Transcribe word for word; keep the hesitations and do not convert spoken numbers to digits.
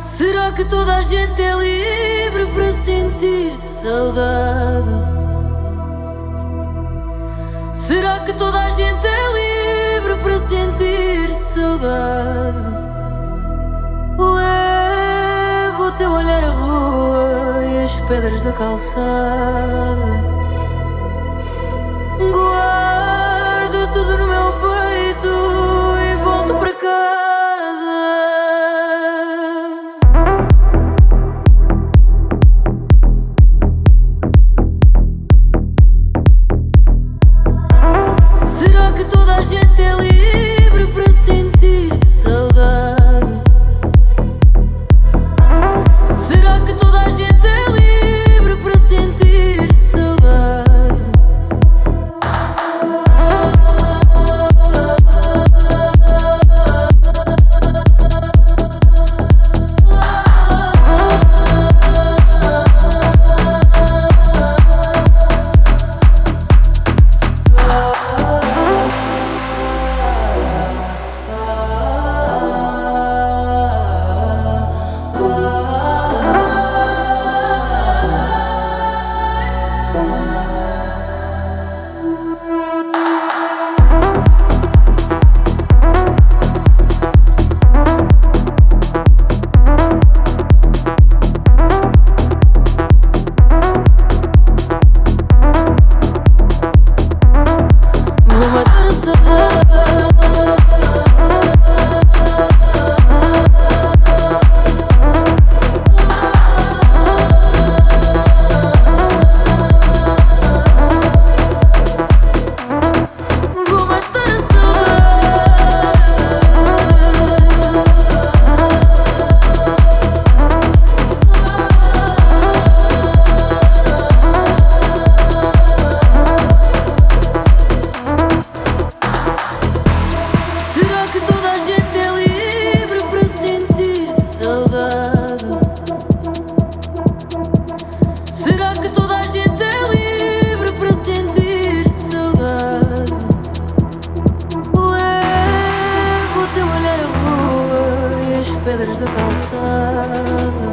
Será que toda a gente é livre para sentir saudade? Será que toda a gente é livre para sentir saudade? Levo o teu olhar à rua e as pedras da calçada. Guardo tudo no meu peito e volto para casa. Será que toda a gente é livre para sentir saudade? Será que toda a gente é livre para sentir saudade? Será que toda a gente é livre para sentir saudade? Levo o teu olhar à rua e as pedras da calçada.